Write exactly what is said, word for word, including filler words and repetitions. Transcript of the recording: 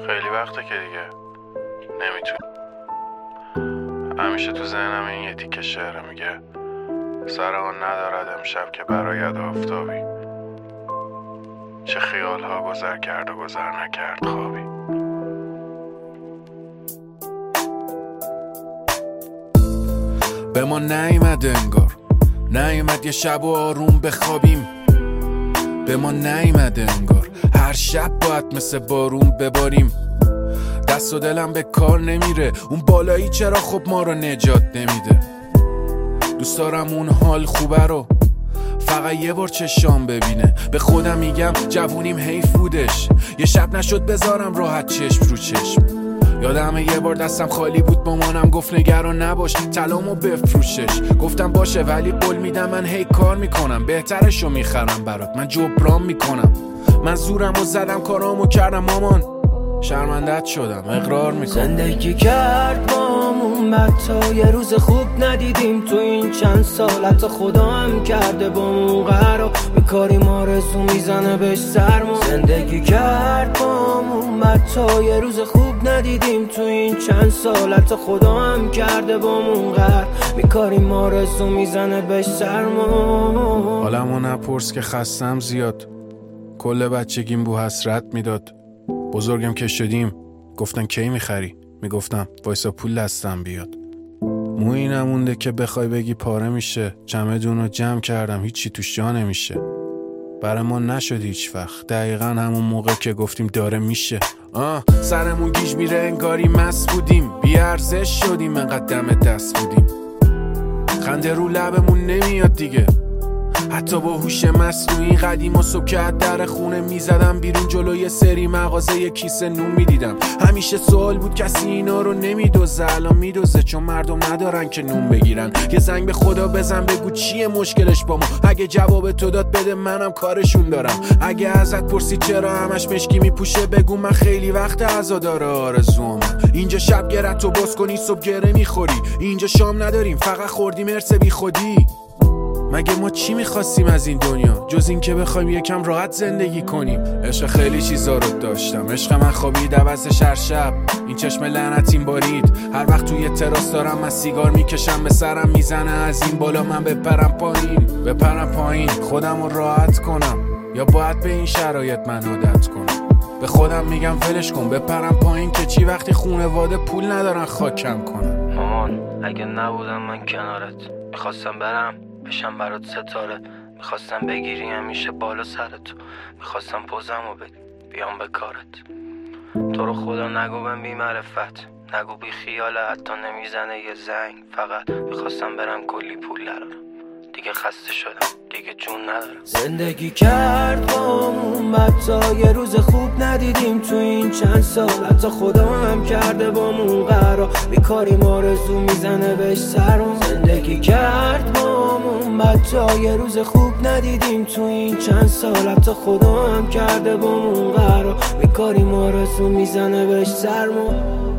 خیلی وقته که دیگه نمیتونی. همیشه تو ذهنم این یه تیکه شعر میگه سر آن ندارد امشب که برآید آفتابی، چه خیالها گذر کرد و گذر نکرد خوابی. به ما نیومد انگار، نیومد یه شب و آروم بخوابیم. به ما نیومد انگار هر شب باید مثل بارون بباریم. دست و دلم به کار نمیره، اون بالایی چرا خب ما رو نجات نمیده. دوست دارم اون حال خوبه رو فقط یه بار چشام ببینه. به خودم میگم جوونیم حیف بودش، یه شب نشد بذارم راحت چشم رو چشم. یادمه یه بار دستم خالی بود، مامانم گفت نگران نباش طلامو بفروشش. گفتم باشه ولی قول میدم من هی کار میکنم، بهترشو میخرم برات، من جبران میکنم. من زورمو زدم کارامو کردم مامان، شرمندت شدم اقرار میکنم. زندگی کرد بامون بد تا یه روز خوب ندیدیم تو این چند سال. حتی خدا هم کرده بامون قرار بیکاریم آرزو میزنه بهش سرما. زندگی کرد بامون بد تا یه روز خوب ندیدیم تو این چند سال. حتی خدا هم کرده بامون قرار بیکاریم آرزو میزنه بهش سرما. حالمو نپرس که خستم زیاد، کل بچگیم بو حسرت میداد. بزرگم که شدیم گفتن کی میخری، میگفتم وایسا پول دستم بیاد. مویی نمونده که بخوای بگی پاره میشه، چمدونو جمع کردم هیچی توش جا نمیشه. برای ما نشد هیچ وقت، دقیقا همون موقع که گفتیم داره میشه. آه سرمون گیج میره انگاری مست بودیم، بیارزش شدیم انقدر دم دست بودیم. خنده رو لبمون نمیاد دیگه، حتی با هوش مصنوعی قدیم و صبح که در خونه میزدم بیرون جلوی سری مغازه یه کیسه نون میدیدم. همیشه سوال بود کسی اینا رو نمیدوزه، الان میدوزه چون مردم ندارن که نون بگیرن. یه زنگ به خدا بزن بگو چیه مشکلش با ما، اگه جواب تو داد بده منم کارشون دارم. اگه ازت پرسی چرا همش مشکی میپوشه بگو من خیلی وقت عزادار آرزوام. اینجا شب گرت تو باز کنی صبح گره میخوری، اینجا شام نداریم فقط خوردیم ارث بی خودی. مگه ما چی میخواستیم از این دنیا جز این که بخوایم یکم راحت زندگی کنیم؟ عشق خیلی چیزا رو داشتم، عشق من خوابید عوضش هر شب، این چشم لعنتیم بارید. هر وقت توی تراس دارم من سیگار میکشم، به سرم میزنه از این بالا من بپرم پایین. بپرم پایین خودم رو راحت کنم یا باید به این شرایط من عادت کنم؟ به خودم میگم ولش کن بپرم پایین که چی وقتی خونواده پول ندارن خاکم کنن. مامان اگه نبودم من کنارت، میخواستم برم بشم برات ستاره، میخواستم بگیری همیشه بالا سرتو، میخواستم پوزمو بدی بیام به کارت. تو رو خدا نگو بهم بی معرفت، نگو بی خیاله، حتی نمیزنه یه زنگ. فقط میخواستم برم کلی پول درارم، دیگه خسته شدم دیگه جون ندارم. زندگی کرد بامون بد تا یه روز خوب ندیدیم تو این چند سال. حتی خدا هم کرده بامون قرار بیکاریم آرزو میزنه بهش سرم. زندگی کرد بامون بد تا یه روز خوب ندیدیم تو این چند سال. حتی خدا هم کرده بامون قرار بیکاریم آرزو میزنه بهش سرم.